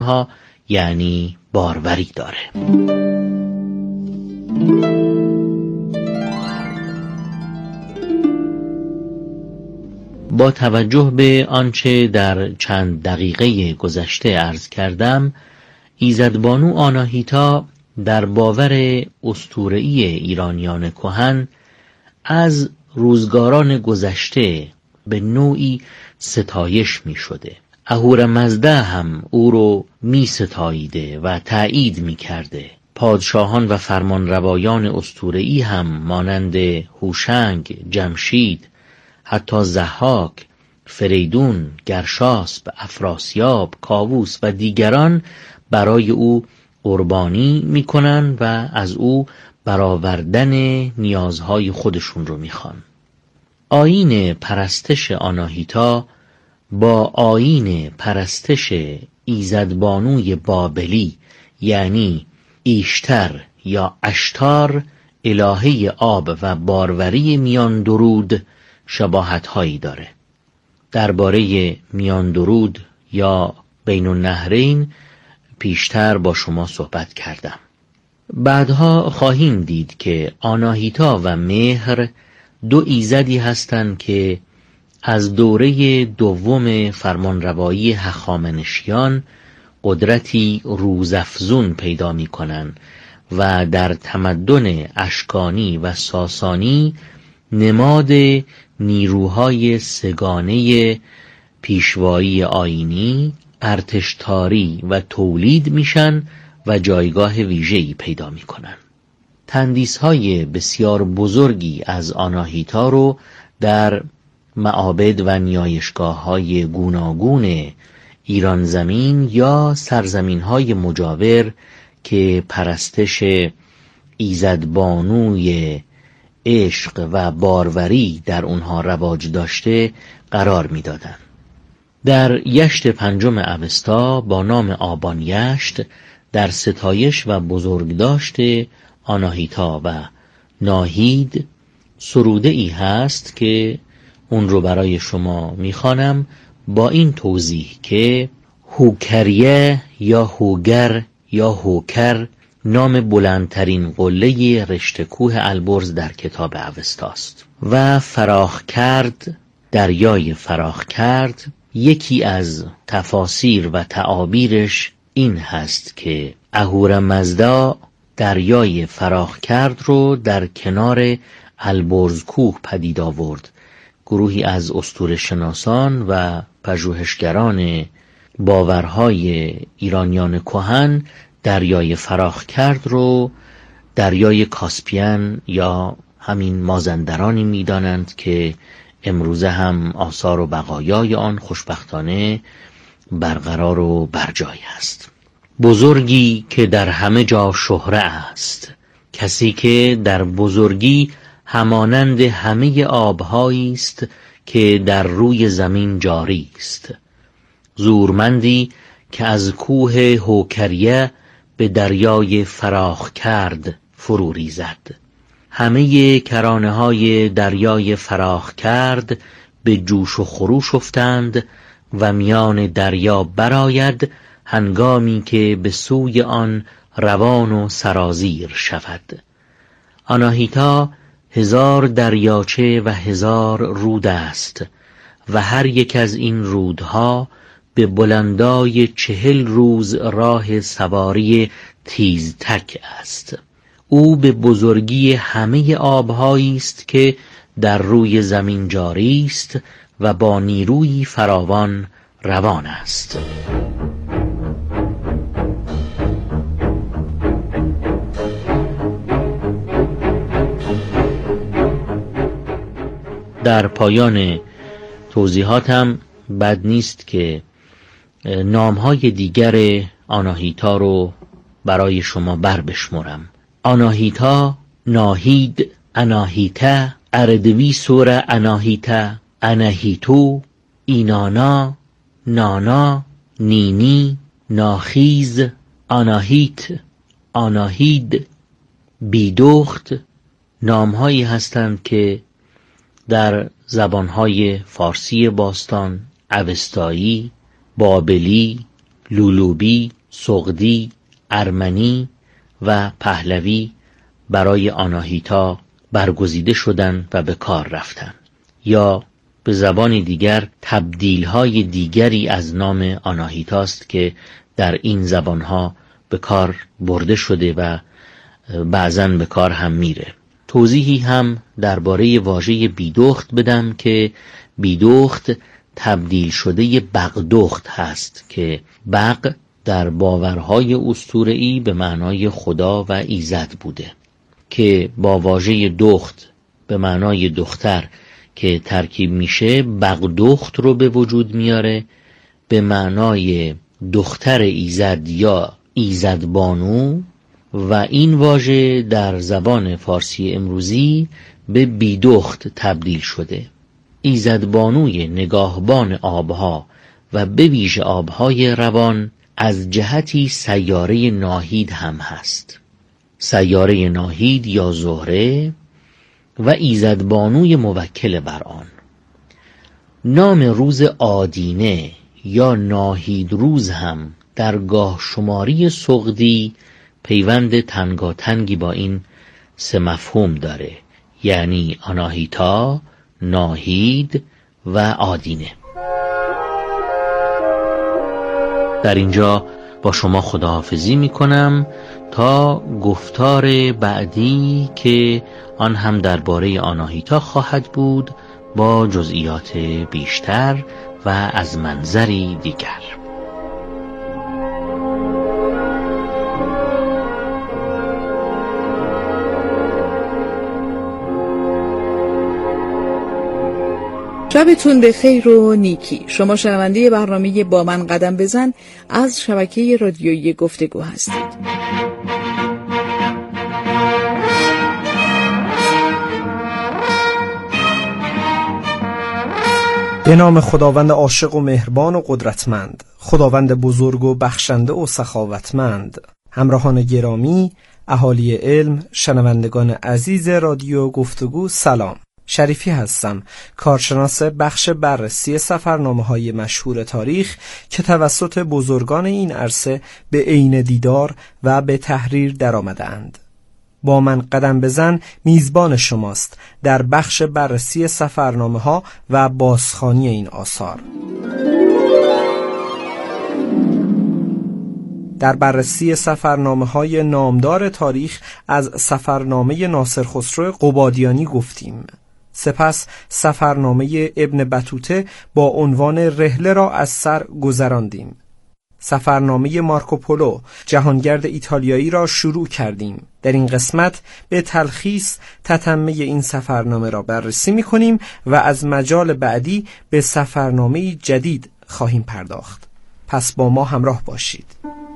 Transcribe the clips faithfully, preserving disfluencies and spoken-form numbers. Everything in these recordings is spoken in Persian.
ها یعنی باروری داره. با توجه به آنچه در چند دقیقه گذشته عرض کردم، ایزدبانو آناهیتا در باور اسطوره‌ای ایرانیان کهن از روزگاران گذشته به نوعی ستایش می شده. اهورامزدا هم او رو می ستاییده و تأیید می کرده. پادشاهان و فرمانروایان اسطوره‌ای هم مانند هوشنگ، جمشید، حتی ضحاک، فریدون، گرشاسب، افراسیاب، کاووس و دیگران برای او قربانی میکنن و از او برآوردن نیازهای خودشون رو میخوان. آیین پرستش آناهیتا با آیین پرستش ایزدبانوی بابلی یعنی ایشتر یا اشتار الهه آب و باروری میان درود شباهت هایی داره. درباره میان درود یا بین النهرین پیشتر با شما صحبت کردم. بعدها خواهیم دید که آناهیتا و مهر دو ایزدی هستند که از دوره دوم فرمانروایی هخامنشیان قدرتی روزافزون پیدا می کنند و در تمدن اشکانی و ساسانی نماد نیروهای سگانه پیشوایی آیینی، ارتشتاری و تولید میشن و جایگاه ویژه‌ای پیدا میکنن. تندیس‌های بسیار بزرگی از آناهیتا رو در معابد و نیایشگاه‌های گوناگون ایران زمین یا سرزمین‌های مجاور که پرستش ایزدبانوی عشق و باروری در اونها رواج داشته قرار می‌دادند. در یشت پنجم اوستا با نام آبان یشت در ستایش و بزرگداشت آناهیتا و ناهید سروده ای هست که اون رو برای شما میخوانم با این توضیح که هوکریه یا هوگر یا هوکر نام بلندترین قله رشته کوه البرز در کتاب اوستاست و فراخ کرد، دریای فراخ کرد. یکی از تفاسیر و تعابیرش این هست که اهورامزدا دریای فراخ کرد رو در کنار البرز کوه پدید آورد. گروهی از اسطوره شناسان و پژوهشگران باورهای ایرانیان کهن دریای فراخ کرد رو دریای کاسپین یا همین مازندرانی می‌دانند که امروزه هم آثار و بقایای آن خوشبختانه برقرار و برجای است. بزرگی که در همه جا شهره است، کسی که در بزرگی همانند همه آبهایی است که در روی زمین جاری است. زورمندی که از کوه هوکریه به دریای فراخ کرد فرو ریزد. همه کرانه های دریای فراخ کرد به جوش و خروش افتند و میان دریا براید هنگامی که به سوی آن روان و سرازیر شود. آناهیتا هزار دریاچه و هزار رود است و هر یک از این رودها به بلندای چهل روز راه سواری تیزتک است. او به بزرگی همه آبهایی است که در روی زمین جاری است و با نیروی فراوان روان است. در پایان توضیحاتم بد نیست که نامهای دیگر آناهیتا رو برای شما بر بشمرم. آناهیتا، ناهید، اناهیتا، اردوی سور اناهیتا، اناهیتو، اینانا، نانا، نینی، ناخیز، آناهیت، آناهید، بیدخت نامهایی هستند که در زبانهای فارسی باستان، اوستایی، بابلی لولوبی، سغدی، ارمنی و پهلوی برای آناهیتا برگزیده شدند و به کار رفتند، یا به زبان دیگر تبدیل‌های دیگری از نام آناهیتاست که در این زبانها به کار برده شده و بعضاً به کار هم میره. توضیحی هم درباره واژه بیدخت بدم که بیدخت تبدیل شده بغدخت هست که بغ در باورهای اسطوره‌ای به معنای خدا و ایزد بوده که با واژه دخت به معنای دختر که ترکیب میشه بغدخت رو به وجود میاره به معنای دختر ایزد یا ایزدبانو، و این واژه در زبان فارسی امروزی به بیدخت تبدیل شده. ایزدبانوی نگاهبان آبها و به ویژه آبهای روان از جهتی سیاره ناهید هم هست. سیاره ناهید یا زهره و ایزدبانوی موکل بر آن. نام روز آدینه یا ناهید روز هم در گاه شماری سغدی پیوند تنگاتنگی با این سه مفهوم داره، یعنی آناهیتا، ناهید و آدینه. در اینجا با شما خداحافظی می کنم تا گفتار بعدی که آن هم درباره آناهیتا خواهد بود با جزئیات بیشتر و از منظری دیگر. شبتون به خیر و نیکی. شما شنونده برنامه با من قدم بزن از شبکه رادیویی گفتگو هستید. به نام خداوند عاشق و مهربان و قدرتمند، خداوند بزرگ و بخشنده و سخاوتمند. همراهان گرامی، اهالی علم، شنوندگان عزیز رادیو گفتگو، سلام. شریفی هستم، کارشناس بخش بررسی سفرنامه‌های مشهور تاریخ که توسط بزرگان این عرصه به عین دیدار و به تحریر درآمده‌اند. با من قدم بزن میزبان شماست در بخش بررسی سفرنامه‌ها و بازخوانی این آثار. در بررسی سفرنامه‌های نامدار تاریخ از سفرنامه ناصر خسرو قبادیانی گفتیم. سپس سفرنامه ابن بطوطه با عنوان رحله را از سر گذراندیم. سفرنامه مارکوپولو جهانگرد ایتالیایی را شروع کردیم. در این قسمت به تلخیص تتمه این سفرنامه را بررسی می کنیم و از مجال بعدی به سفرنامه جدید خواهیم پرداخت. پس با ما همراه باشید.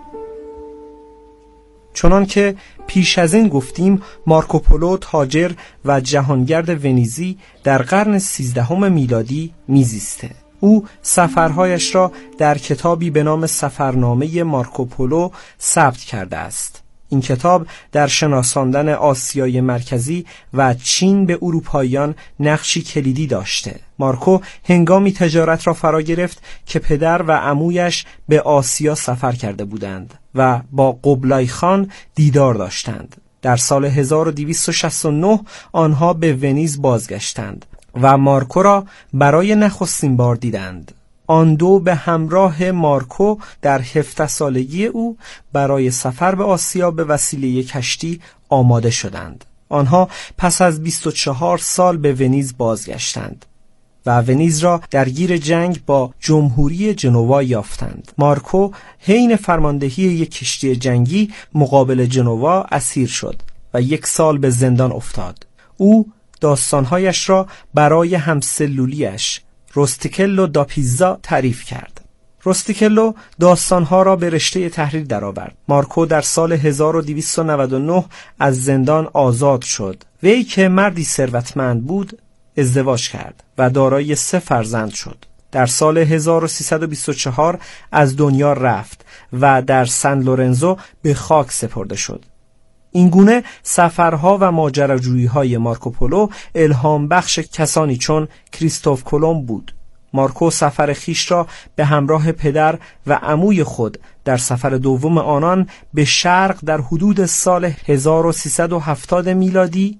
چنان که پیش از این گفتیم، مارکوپولو تاجر و جهانگرد ونیزی در قرن سیزدهم میلادی میزیسته. او سفرهایش را در کتابی به نام سفرنامه مارکوپولو ثبت کرده است. این کتاب در شناساندن آسیای مرکزی و چین به اروپاییان نقشی کلیدی داشته. مارکو هنگامی تجارت را فرا گرفت که پدر و عمویش به آسیا سفر کرده بودند و با قبلای خان دیدار داشتند. در سال هزار و دویست و شصت و نه آنها به ونیز بازگشتند و مارکو را برای نخستین بار دیدند. آن دو به همراه مارکو در هفده سالگی او برای سفر به آسیا به وسیله کشتی آماده شدند. آنها پس از بیست و چهار سال به ونیز بازگشتند و ونیز را درگیر جنگ با جمهوری جنوا یافتند. مارکو حین فرماندهی یک کشتی جنگی مقابل جنوا اسیر شد و یک سال به زندان افتاد. او داستانهایش را برای همسلولیش روستیکلو دا پیزا تعریف کرد. روستیکلو داستانها را به رشته تحریر درآورد. مارکو در سال هزار و دویست و نود و نه از زندان آزاد شد. وی که مردی ثروتمند بود ازدواج کرد و دارای سه فرزند شد. در سال هزار و سیصد و بیست و چهار از دنیا رفت و در سن لورنزو به خاک سپرده شد. این گونه سفرها و ماجراجویی‌های مارکوپولو الهام بخش کسانی چون کریستوف کلمب بود. مارکو سفر خیش را به همراه پدر و عموی خود در سفر دوم آنان به شرق در حدود سال هزار و سیصد و هفتاد میلادی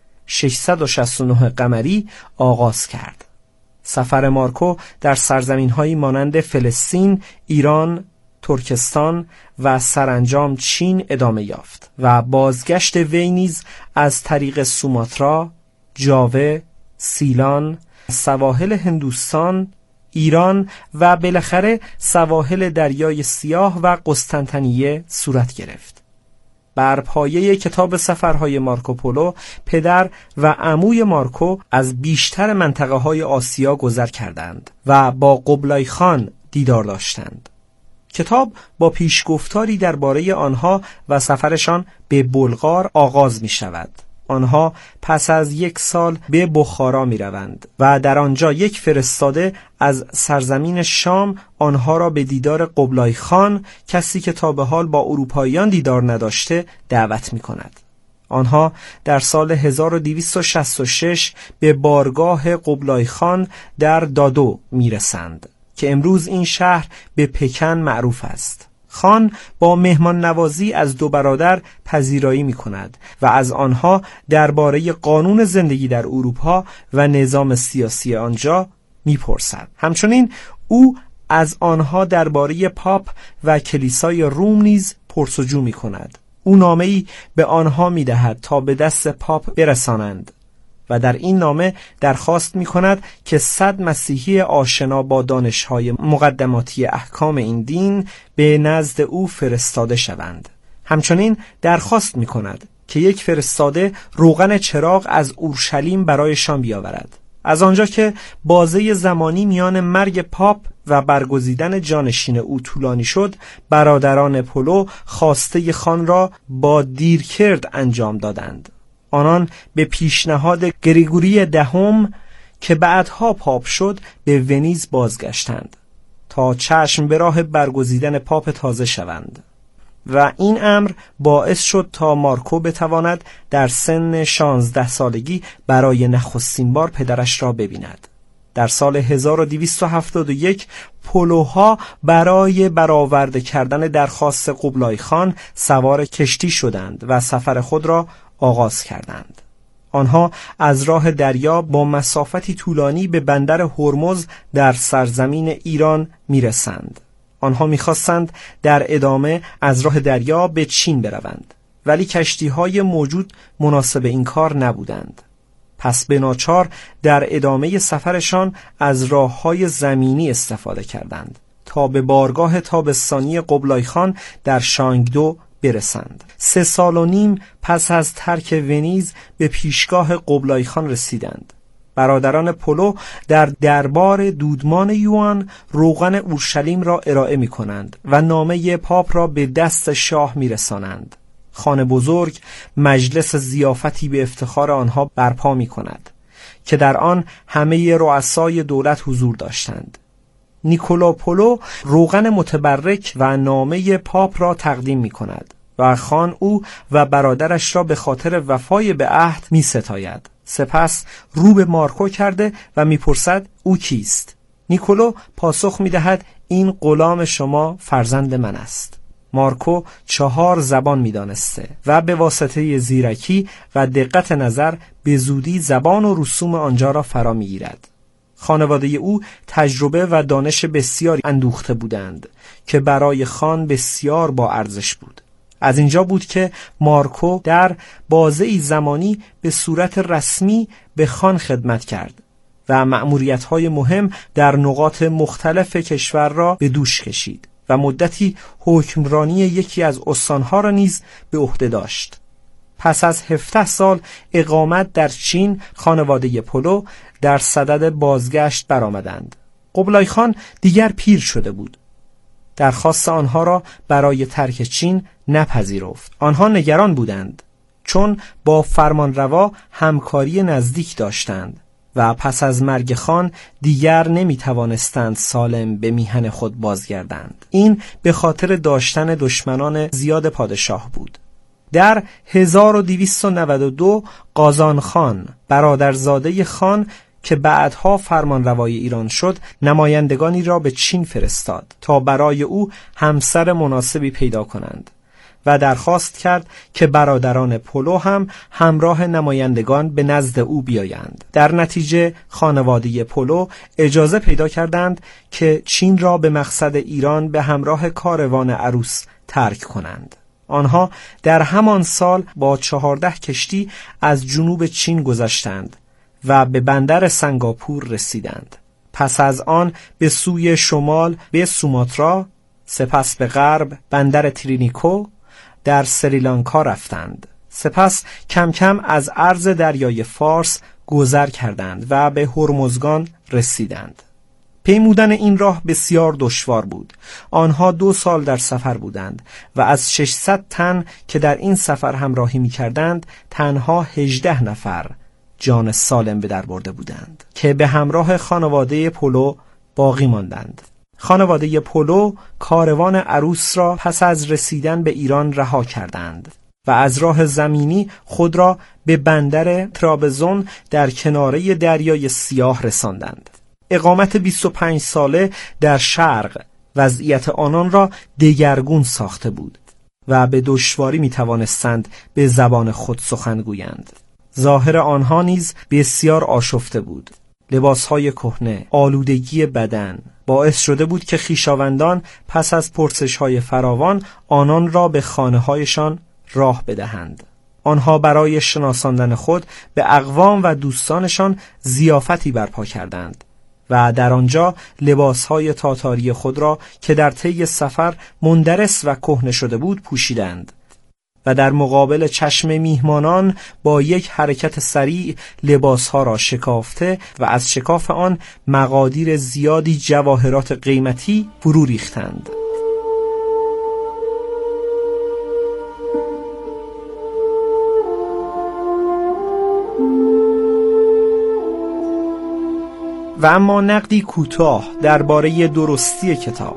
ششصد و شصت و نه قمری آغاز کرد. سفر مارکو در سرزمین‌هایی مانند فلسطین، ایران، ترکستان و سرانجام چین ادامه یافت و بازگشت وی نیز از طریق سوماترا، جاوه، سیلان، سواحل هندوستان، ایران و بالاخره سواحل دریای سیاه و قسطنطنیه صورت گرفت. بر پایه کتاب سفرهای مارکوپولو، پدر و عموی مارکو از بیشتر منطقه های آسیا گذر کردند و با قبلای خان دیدار داشتند. کتاب با پیشگفتاری درباره آنها و سفرشان به بلغار آغاز می شود. آنها پس از یک سال به بخارا می روند و در آنجا یک فرستاده از سرزمین شام آنها را به دیدار قبلای خان، کسی که تا به حال با اروپاییان دیدار نداشته، دعوت می کند. آنها در سال هزار و دویست و شصت و شش به بارگاه قبلای خان در دادو می رسند که امروز این شهر به پکن معروف است. خان با مهمان نوازی از دو برادر پذیرایی می کند و از آنها درباره قانون زندگی در اروپا و نظام سیاسی آنجا می پرسد. همچنین او از آنها درباره پاپ و کلیسای روم نیز پرسجو می کند. او نامه‌ای به آنها می دهد تا به دست پاپ برسانند و در این نامه درخواست می کند که صد مسیحی آشنا با دانش‌های مقدماتی احکام این دین به نزد او فرستاده شوند. همچنین درخواست می کند که یک فرستاده روغن چراغ از اورشلیم برایشان بیاورد. از آنجا که بازه زمانی میان مرگ پاپ و برگزیدن جانشین او طولانی شد، برادران پولو خواسته خان را با دیرکرد انجام دادند. آنان به پیشنهاد گریگوری دهم که بعدها پاپ شد به ونیز بازگشتند تا چشم به راه برگزیدن پاپ تازه شوند و این امر باعث شد تا مارکو بتواند در سن شانزده سالگی برای نخستین بار پدرش را ببیند. در سال هزار و دویست و هفتاد و یک پولوها برای برآورده کردن درخواست قبلای خان سوار کشتی شدند و سفر خود را آغاز کردند. آنها از راه دریا با مسافتی طولانی به بندر هرمز در سرزمین ایران میرسند. آنها میخواستند در ادامه از راه دریا به چین بروند، ولی کشتی‌های موجود مناسب این کار نبودند. پس به ناچار در ادامه سفرشان از راه‌های زمینی استفاده کردند تا به بارگاه تابستانی قبلای خان در شانگدو برسند. سه سال و نیم پس از ترک ونیز به پیشگاه قبلای خان رسیدند. برادران پولو در دربار دودمان یوان روغن اورشلیم را ارائه می کنند و نامه پاپ را به دست شاه می رسانند. خان بزرگ مجلس ضیافتی به افتخار آنها برپا می کند که در آن همه رؤسای دولت حضور داشتند. نیکولا پولو روغن متبرک و نامه پاپ را تقدیم می کند و خان او و برادرش را به خاطر وفای به عهد می ستاید. سپس رو به مارکو کرده و می پرسد او کیست؟ نیکولو پاسخ می دهد این غلام شما فرزند من است. مارکو چهار زبان می دانسته و به واسطه زیرکی و دقت نظر به زودی زبان و رسوم آنجا را فرا می گیرد. خانواده او تجربه و دانش بسیاری اندوخته بودند که برای خان بسیار با ارزش بود. از اینجا بود که مارکو در بازه‌ای زمانی به صورت رسمی به خان خدمت کرد و مأموریت‌های مهم در نقاط مختلف کشور را به دوش کشید و مدتی حکمرانی یکی از استانها را نیز به عهده داشت. پس از هفده سال اقامت در چین، خانواده پولو در صدد بازگشت برآمدند. قبلای خان دیگر پیر شده بود. درخواست آنها را برای ترک چین نپذیرفت. آنها نگران بودند چون با فرمانروا همکاری نزدیک داشتند و پس از مرگ خان دیگر نمی توانستند سالم به میهن خود بازگردند. این به خاطر داشتن دشمنان زیاد پادشاه بود. در هزار و دویست و نود و دو قازان خان، برادرزاده خان، که بعدها فرمانروای ایران شد نمایندگانی را به چین فرستاد تا برای او همسر مناسبی پیدا کنند و درخواست کرد که برادران پولو هم همراه نمایندگان به نزد او بیایند. در نتیجه خانواده پولو اجازه پیدا کردند که چین را به مقصد ایران به همراه کاروان عروس ترک کنند. آنها در همان سال با چهارده کشتی از جنوب چین گذشتند و به بندر سنگاپور رسیدند. پس از آن به سوی شمال به سوماترا، سپس به غرب بندر ترینیکو در سریلانکا رفتند. سپس کم کم از عرض دریای فارس گذر کردند و به هرمزگان رسیدند. پیمودن این راه بسیار دشوار بود. آنها دو سال در سفر بودند و از ششصد تن که در این سفر همراهی می کردند تنها هجده نفر جان سالم به در برده بودند که به همراه خانواده پولو باقی ماندند. خانواده پولو کاروان عروس را پس از رسیدن به ایران رها کردند و از راه زمینی خود را به بندر ترابزون در کناره دریای سیاه رساندند. اقامت بیست و پنج ساله در شرق وضعیت آنان را دگرگون ساخته بود و به دشواری می توانستند به زبان خود سخن گویند. ظاهر آنها نیز بسیار آشفته بود. لباسهای کهنه، آلودگی بدن باعث شده بود که خویشاوندان پس از پرسش‌های فراوان آنان را به خانه‌هایشان راه بدهند. آنها برای شناساندن خود به اقوام و دوستانشان ضیافتی برپا کردند و در آنجا لباسهای تاتاری خود را که در طی سفر مندرس و کهنه شده بود پوشیدند و در مقابل چشم میهمانان با یک حرکت سریع لباسها را شکافته و از شکاف آن مقادیر زیادی جواهرات قیمتی فرو ریختند. و اما نقدی کوتاه درباره درستی کتاب.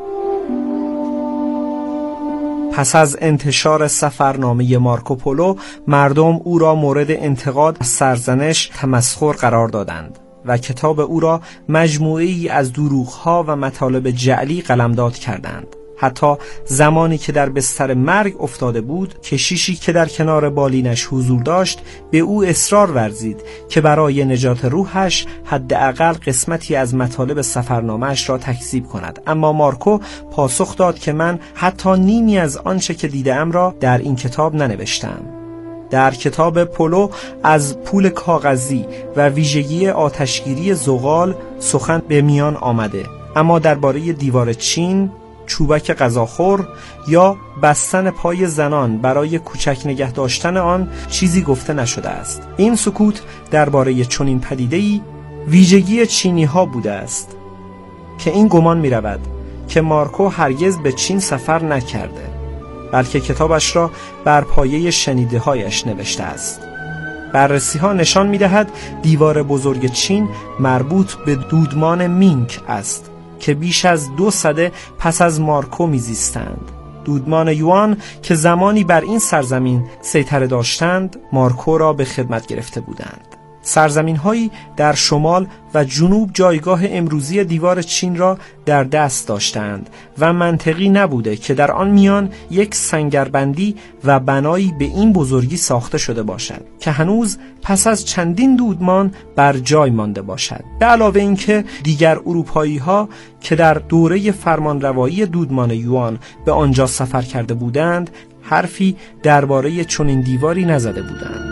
پس از انتشار سفرنامه مارکوپولو مردم او را مورد انتقاد، سرزنش، تمسخر قرار دادند و کتاب او را مجموعه‌ای از دروغ‌ها و مطالب جعلی قلمداد کردند. حتی زمانی که در بستر مرگ افتاده بود، کشیشی که در کنار بالینش حضور داشت به او اصرار ورزید که برای نجات روحش حداقل قسمتی از مطالب سفرنامه‌اش را تکذیب کند. اما مارکو پاسخ داد که من حتی نیمی از آنچه که دیدم را در این کتاب ننوشتم. در کتاب پولو از پول کاغذی و ویژگی آتشگیری زغال سخن به میان آمده، اما درباره دیوار چین، چوبک غذاخور یا بستن پای زنان برای کوچک نگه داشتن آن چیزی گفته نشده است. این سکوت درباره چنین پدیده‌ای ویژگی چینی ها بوده است که این گمان می رود که مارکو هرگز به چین سفر نکرده، بلکه کتابش را بر پایه شنیده هایش نوشته است. بررسی ها نشان می دهد دیوار بزرگ چین مربوط به دودمان مینگ است که بیش از دو سده پس از مارکو میزیستند. دودمان یوان که زمانی بر این سرزمین سیطره داشتند مارکو را به خدمت گرفته بودند. سرزمین‌هایی در شمال و جنوب جایگاه امروزی دیوار چین را در دست داشتند و منطقی نبوده که در آن میان یک سنگربندی و بنایی به این بزرگی ساخته شده باشد که هنوز پس از چندین دودمان بر جای مانده باشد. به علاوه اینکه دیگر اروپایی‌ها که در دوره فرمانروایی دودمان یوان به آنجا سفر کرده بودند حرفی درباره چنین دیواری نزده بودند.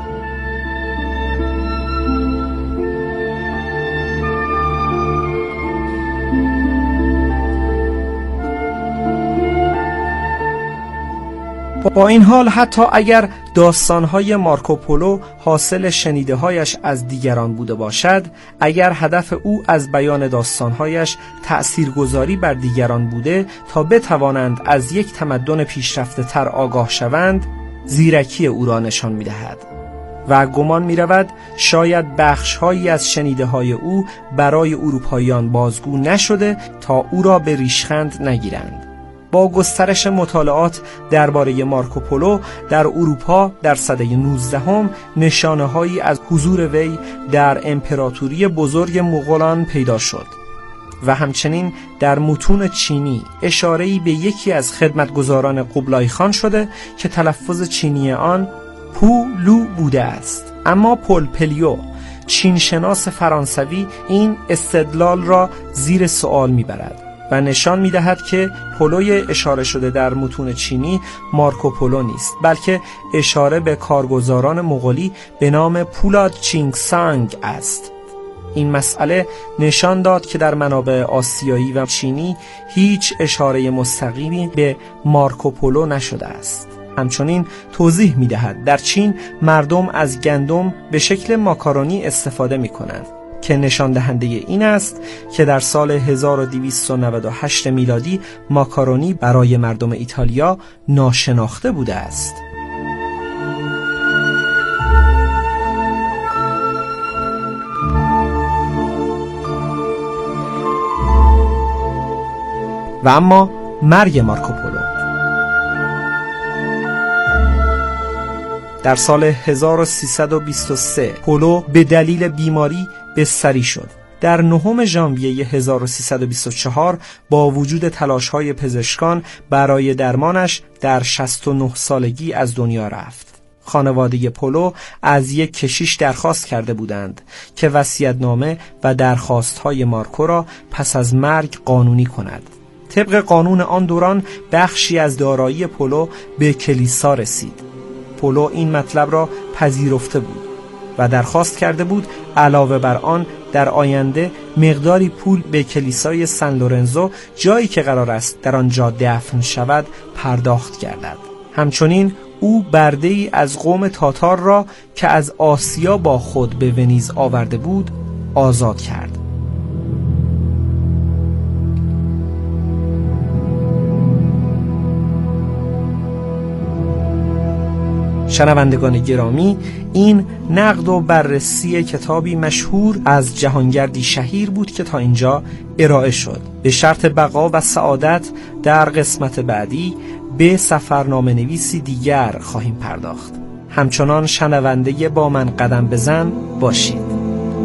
با این حال حتی اگر داستان‌های مارکوپولو حاصل شنیده‌هایش از دیگران بوده باشد، اگر هدف او از بیان داستان‌هایش تأثیرگذاری بر دیگران بوده تا بتوانند از یک تمدن پیشرفته تر آگاه شوند، زیرکی او را نشان می‌دهد و گمان می‌رود شاید بخش‌هایی از شنیده‌های او برای اروپاییان بازگو نشده تا او را به ریشخند نگیرند. با گسترش مطالعات درباره مارکوپولو در اروپا در سده نوزدهم نشانه‌هایی از حضور وی در امپراتوری بزرگ مغولان پیدا شد و همچنین در متون چینی اشاره‌ای به یکی از خدمتگزاران قبلای خان شده که تلفظ چینی آن پولو بوده است. اما پل پلیو، چینشناس فرانسوی، این استدلال را زیر سوال میبرد و نشان میدهد که پولوی اشاره شده در متون چینی مارکوپولو نیست، بلکه اشاره به کارگزاران مغولی به نام پولاد چینگ سانگ است. این مسئله نشان داد که در منابع آسیایی و چینی هیچ اشاره مستقیمی به مارکوپولو نشده است. همچنین توضیح می‌دهد در چین مردم از گندم به شکل ماکارونی استفاده می‌کنند که نشان دهنده این است که در سال هزار و دویست و نود و هشت میلادی ماکارونی برای مردم ایتالیا ناشناخته بوده است. و اما مرگ مارکوپولو در سال هزار و سیصد و بیست و سه پولو به دلیل بیماری بستری شد. در نهم ژانویه هزار و سیصد و بیست و چهار با وجود تلاش‌های پزشکان برای درمانش در شصت و نه سالگی از دنیا رفت. خانواده پولو از یک کشیش درخواست کرده بودند که وصیت‌نامه و درخواست‌های مارکو را پس از مرگ قانونی کند. طبق قانون آن دوران بخشی از دارایی پولو به کلیسا رسید. پولو این مطلب را پذیرفته بود و درخواست کرده بود علاوه بر آن در آینده مقداری پول به کلیسای سن لورنزو، جایی که قرار است در آنجا دفن شود، پرداخت گردد. همچنین او برده‌ای از قوم تاتار را که از آسیا با خود به ونیز آورده بود آزاد کرد. شنوندگان گرامی، این نقد و بررسی کتابی مشهور از جهانگردی شهیر بود که تا اینجا ارائه شد. به شرط بقا و سعادت در قسمت بعدی به سفرنامه نویسی دیگر خواهیم پرداخت. همچنان شنونده با من قدم بزن باشید.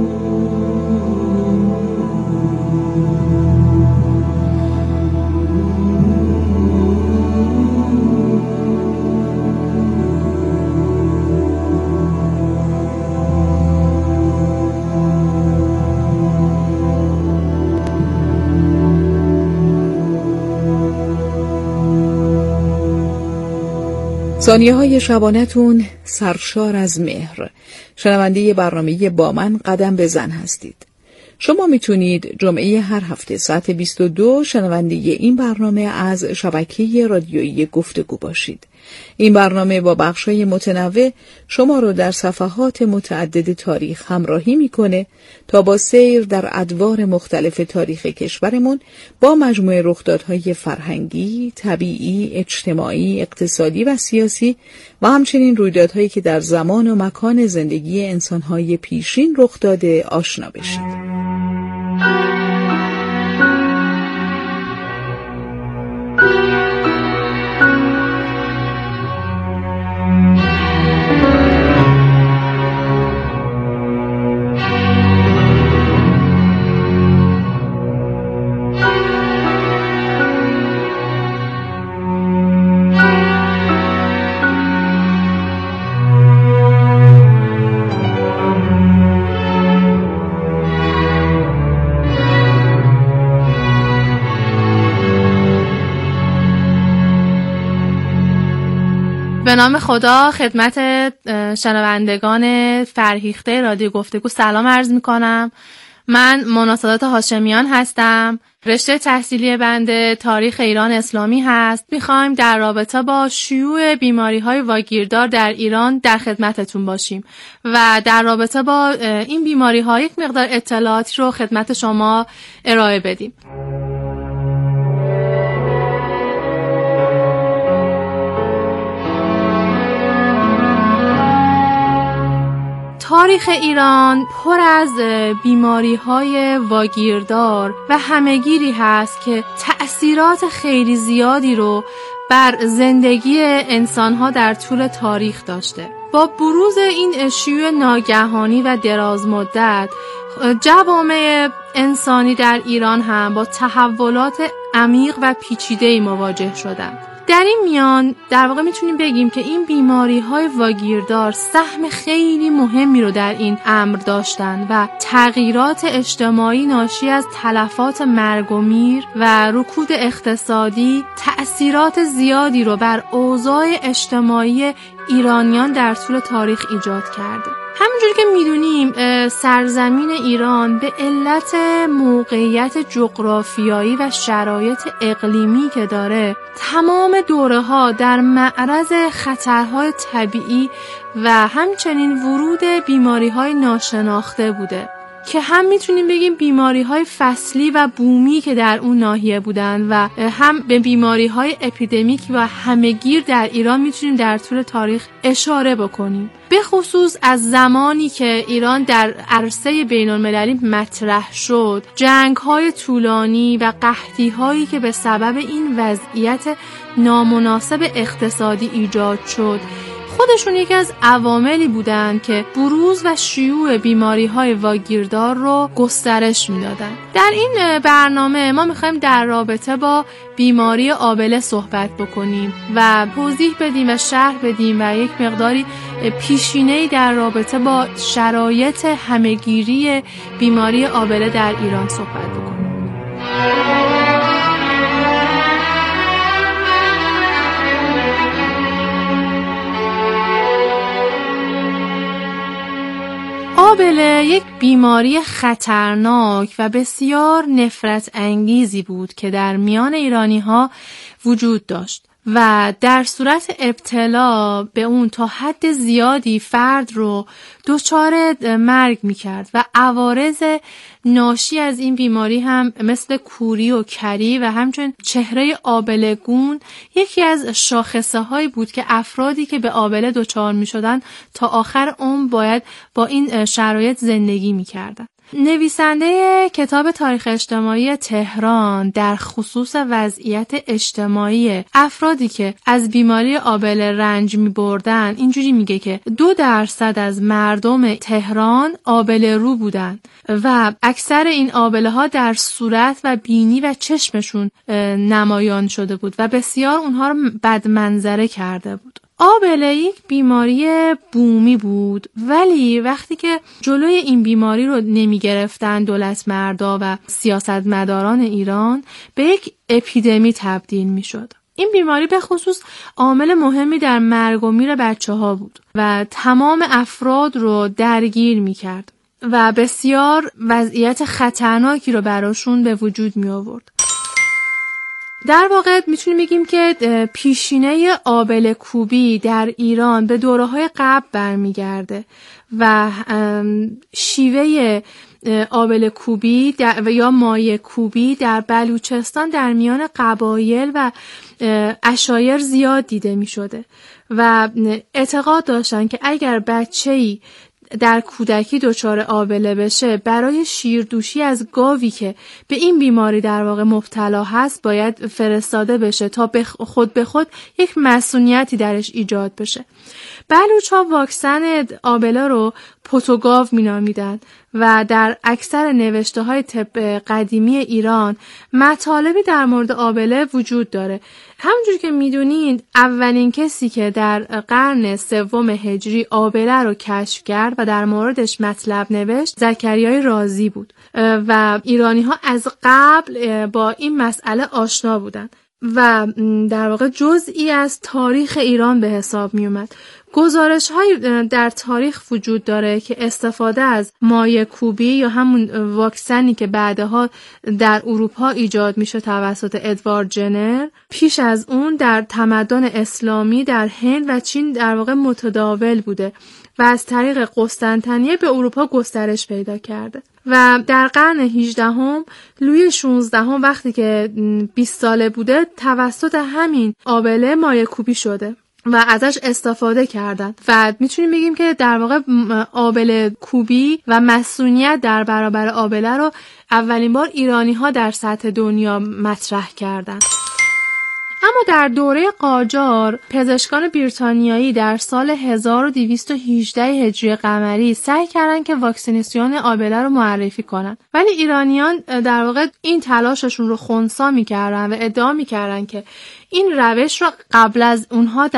ثانیه های شبانتون سرشار از مهر. شنونده برنامه با من قدم بزن هستید. شما میتونید جمعه هر هفته ساعت بیست و دو شنونده این برنامه از شبکه رادیویی گفتگو باشید. این برنامه با بخشای متنوع شما رو در صفحات متعدد تاریخ همراهی میکنه تا با سیر در ادوار مختلف تاریخ کشورمون با مجموعه رخدادهای فرهنگی، طبیعی، اجتماعی، اقتصادی و سیاسی و همچنین رویدادهایی که در زمان و مکان زندگی انسانهای پیشین رخ داده آشنا بشید. به نام خدا خدمت شنوندگان فرهیخته رادیو گفتگو سلام عرض می کنم. من مناسبات هاشمیان هستم. رشته تحصیلی بنده تاریخ ایران اسلامی هست. میخوایم در رابطه با شیوع بیماری‌های واگیردار در ایران در خدمتتون باشیم و در رابطه با این بیماری‌ها یک مقدار اطلاعاتی رو خدمت شما ارائه بدیم. تاریخ ایران پر از بیماری‌های واگیردار و همه‌گیری هست که تأثیرات خیلی زیادی رو بر زندگی انسان‌ها در طول تاریخ داشته. با بروز این شیوع ناگهانی و درازمدت، جوامع انسانی در ایران هم با تحولات عمیق و پیچیده‌ای مواجه شدند. در این میان در واقع میتونیم بگیم که این بیماری‌های واگیردار سهم خیلی مهمی رو در این امر داشتن و تغییرات اجتماعی ناشی از تلفات مرگ و میر و رکود اقتصادی تأثیرات زیادی رو بر اوضاع اجتماعی ایرانیان در طول تاریخ ایجاد کرده. همونجوری که میدونیم سرزمین ایران به علت موقعیت جغرافیایی و شرایط اقلیمی که داره تمام دوره‌ها در معرض خطرهای طبیعی و همچنین ورود بیماری‌های ناشناخته بوده که هم میتونیم بگیم بیماری‌های فصلی و بومی که در اون ناحیه بودن و هم به بیماری‌های اپیدمیک و همه‌گیر در ایران میتونیم در طول تاریخ اشاره بکنیم. به خصوص از زمانی که ایران در عرصه بین‌المللی مطرح شد، جنگ‌های طولانی و قحطی‌هایی که به سبب این وضعیت نامناسب اقتصادی ایجاد شد خودشون یکی از عواملی بودند که بروز و شیوع بیماری‌های واگیردار رو گسترش میدادن. در این برنامه ما میخوایم در رابطه با بیماری آبله صحبت بکنیم و توضیح بدیم و شرح بدیم و یک مقداری پیشینه‌ای در رابطه با شرایط همه‌گیری بیماری آبله در ایران صحبت بکنیم. آبله یک بیماری خطرناک و بسیار نفرت انگیزی بود که در میان ایرانی‌ها وجود داشت و در صورت ابتلا به اون تا حد زیادی فرد رو دچار مرگ می‌کرد و عوارض ناشی از این بیماری هم مثل کوری و کری و همچنین چهره آبله‌گون یکی از شاخصه‌هایی بود که افرادی که به آبله دچار می‌شدن تا آخر عمر باید با این شرایط زندگی می‌کردن. نویسنده کتاب تاریخ اجتماعی تهران در خصوص وضعیت اجتماعی افرادی که از بیماری آبله رنج می بردن اینجوری میگه که دو درصد از مردم تهران آبله رو بودن و اکثر این آبله ها در صورت و بینی و چشمشون نمایان شده بود و بسیار اونها رو بدمنظره کرده بود. آبله یک بیماری بومی بود ولی وقتی که جلوی این بیماری رو نمی گرفتن دولت مردا و سیاستمداران ایران به یک اپیدمی تبدیل می شد. این بیماری به خصوص عامل مهمی در مرگ و میر بچه ها بود و تمام افراد رو درگیر می کرد و بسیار وضعیت خطرناکی رو براشون به وجود می آورد. در واقع میتونیم بگیم که پیشینه آبله کوبی در ایران به دوره‌های قبل برمیگرده و شیوه آبله کوبی در یا مایه کوبی در بلوچستان در میان قبایل و عشایر زیاد دیده میشده و اعتقاد داشتن که اگر بچه‌ای در کودکی دچار آبله بشه برای شیردوشی از گاوی که به این بیماری در واقع مبتلا هست باید فرستاده بشه تا به خود به خود یک مسئولیتی درش ایجاد بشه. بلوچ‌ها واکسن آبله رو پوتوگاو می‌نامیدن و در اکثر نوشته‌های طب قدیمی ایران مطالبی در مورد آبله وجود داره. همونجوری که میدونید اولین کسی که در قرن سوم هجری آبله رو کشف کرد و در موردش مطلب نوشت زکریای رازی بود و ایرانی‌ها از قبل با این مسئله آشنا بودن و در واقع جزئی از تاریخ ایران به حساب می اومد. گزارش‌هایی در تاریخ وجود داره که استفاده از مایه کوبی یا همون واکسنی که بعدها در اروپا ایجاد میشه توسط ادوارد جنر پیش از اون در تمدن اسلامی در هند و چین در واقع متداول بوده و از طریق قسطنطنیه به اروپا گسترش پیدا کرده. و در قرن هجدهم لویی شانزدهم وقتی که بیست ساله بوده توسط همین آبله مایه کوبی شده. و ازش استفاده کردن و میتونیم بگیم که در واقع آبله کوبی و مسئولیت در برابر آبله رو اولین بار ایرانی ها در سطح دنیا مطرح کردن. اما در دوره قاجار پزشکان بریتانیایی در سال هزار و دویست و هجده هجری قمری سعی کردن که واکسیناسیون آبله رو معرفی کنن، ولی ایرانیان در واقع این تلاششون رو خنثی می‌کردن و ادعا می‌کردن که این روش رو قبل از اونها